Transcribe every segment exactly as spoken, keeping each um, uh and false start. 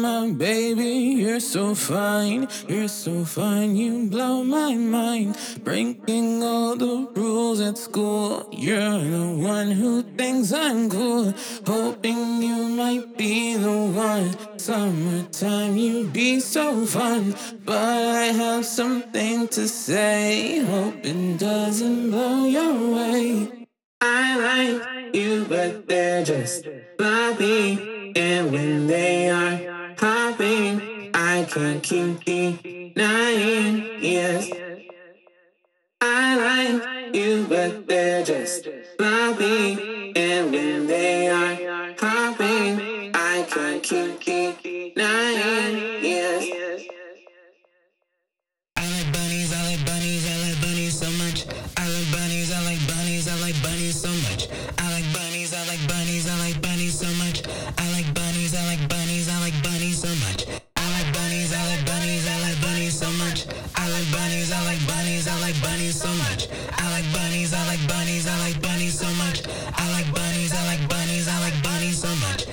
my baby, you're so fine, you're so fine, you blow my mind. Breaking all the rules at school, you're the one who thinks I'm cool. Hoping you might be the one. Summertime, you'd be so fun. But I have something to say, hope it doesn't blow your way. I like you, but they're just floppy. And when they are popping, I can't keep denying. Yes, I like you, but they're just floppy. And when they are popping, I can't keep denying. Yes. I like bunnies, I like bunnies, I like bunnies so much. I like bunnies, I like bunnies, I like bunnies so much. I like bunnies, I like bunnies, I like bunnies so much. I like bunnies, I like bunnies, I like bunnies so much. I like bunnies, I like bunnies, I like bunnies so much. I like bunnies, I like bunnies, I like bunnies so much. I like bunnies, I like bunnies, I like bunnies so much. I like bunnies, I like bunnies, I like bunnies so much.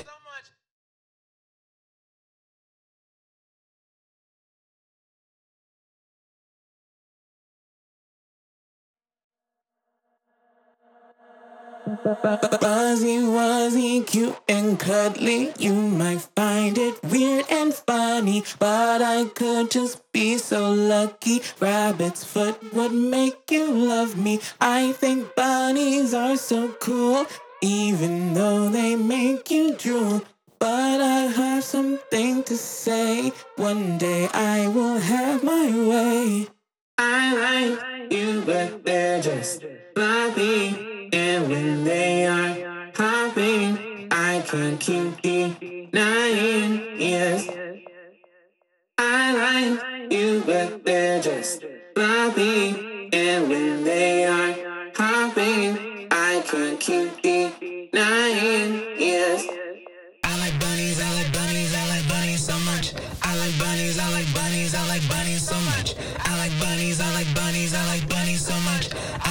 Fuzzy, wuzzy, cute and cuddly. You might find it weird and funny, but I could just be so lucky. Rabbit's foot would make you love me. I think bunnies are so cool, even though they make you drool. But I have something to say. One day I will have my way. I like you, but they're just floppy. And when they are popping, I can't keep denying. Yes, I like you, but they're just floppy. And when they are popping, I can't keep denying. Yes. I like bunnies, I like bunnies, I like bunnies so much. I like bunnies, I like bunnies, I like bunnies so much. I like bunnies, I like bunnies, I like bunnies so much.